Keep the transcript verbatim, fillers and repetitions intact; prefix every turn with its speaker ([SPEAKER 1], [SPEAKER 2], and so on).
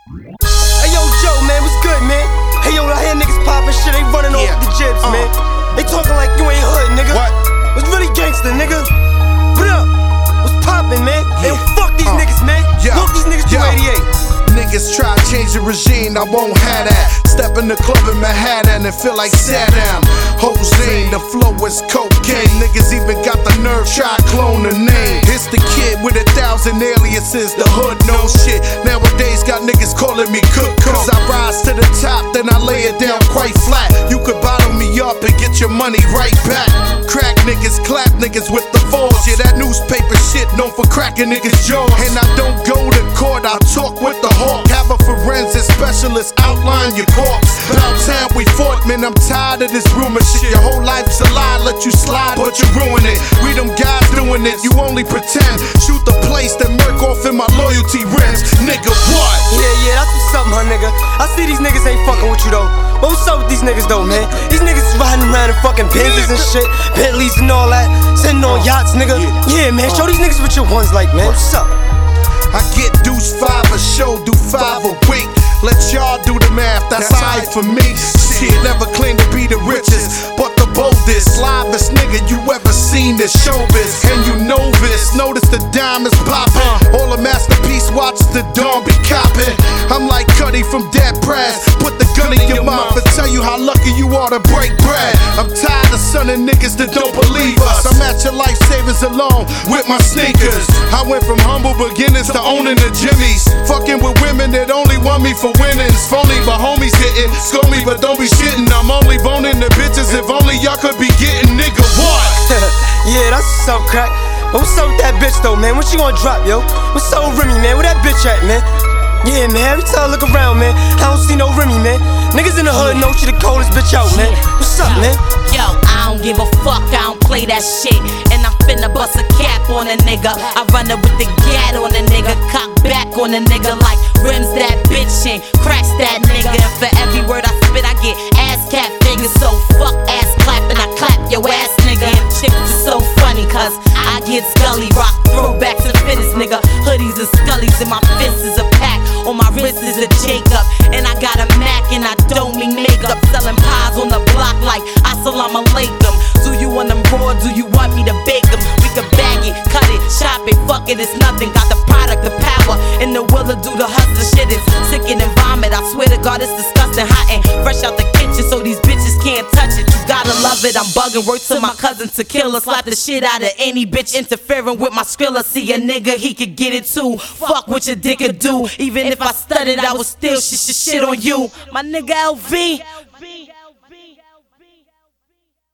[SPEAKER 1] Hey yo, Joe, man, what's good, man? Hey yo, I hear niggas poppin' shit, they running yeah. off the jibs, uh. man. They talking like you ain't hood, nigga.
[SPEAKER 2] What?
[SPEAKER 1] What's really gangster, nigga? What up? What's poppin', man?
[SPEAKER 2] Yeah.
[SPEAKER 1] Hey, fuck these uh. niggas, man.
[SPEAKER 2] Yeah.
[SPEAKER 1] Fuck these niggas two eighty-eight.
[SPEAKER 2] Niggas try to change the regime, I won't have that. Step in the club in Manhattan and feel like Saddam Hussein, the flow is cocaine. Niggas even got the nerve, try to clone the name. It's the kid with a thousand aliases, the hood no shit. Nowadays got niggas calling me cook Cause I rise to the top, then I lay it down quite flat. You could bottle me up and get your money right back. Crack niggas, clap niggas with the fours. Yeah, that newspaper shit known for cracking niggas' jaws. And I don't go to court, I talk with the hawk. Have a forensic specialist outline your corpse. About time we fought, man, I'm tired of this rumor shit. Your whole life's a lie, let you slide, but you ruin it. We them guys doing it, you only pretend. Shoot the place, then murk off in my loyalty rents. Nigga, what?
[SPEAKER 1] Yeah, yeah, that's what's up, my nigga. I see these niggas ain't fucking with you though. But what's up with these niggas though, man? These niggas is riding around in fucking Benzes and shit, Bentleys and all that, sitting on yachts, nigga. Yeah, man, show these niggas what your one's like, man. What's up?
[SPEAKER 2] I get deuce five a show, do five a week. Let y'all do the math, that's alright for me. Shit, never claim to be the richest, but the boldest, livest nigga you ever seen this showbiz. And you know this, notice the diamonds poppin'. All the masterpiece, watch the dawn be coppin'. I'm like Cuddy from Dead Prez. Put the gun in your mouth and tell you how lucky you are to break bread. I'm tired of sunning niggas that don't believe us. I'm at your life savings alone with my sneakers. I went from humble beginnings to owning the Jimmys. Fucking with women that only want me for winnings. Phony, but homies hitting. Scold me, but don't be shitting. I'm only boning the bitches. If only y'all could be getting, nigga, what?
[SPEAKER 1] Yeah, that's what's up, crack. But what's up with that bitch though, man? When she gonna drop, yo? What's up with Remy, man? Where that bitch at, man? Yeah, man, every time I look around, man, I don't see no Remy, man. Niggas in the hood know she the coldest bitch out, man. What's up, man?
[SPEAKER 3] Yo, I don't give a fuck, I don't play that shit. And I'm finna bust a cap on a nigga. I run it with the gat on a nigga. Cock back on a nigga like rims that bitch in. Cracks that nigga. And for every word I spit, I get ass cap figures. So fuck ass clapping, I clap your ass, nigga. And chicks is so funny, cause I get scully. Rock throwback to the fittest, nigga. Hoodies and scullies, and my fist is a pack. On my wrist is a Jacob, and I got a Mac, and I don't mean makeup. Selling pies on the block like Assalamu alaikum. Do you want them raw? Do you want me to bake them? We can bag it, cut it, shop it, fuck it, it's nothing. Got the product, the power, and the will to do the hustle. Shit is sickin' and vomit. I swear to God, it's disgusting, hot and fresh out the kitchen, so these bitches can't touch it. You gotta love it. I'm bugging. Word to my cousin Tequila, slap the shit out of any bitch interfering with my Skrilla. See a nigga, he could get it too. Fuck what your dick could do. Even if I stuttered, I would still shit shit shit on you. My nigga L V.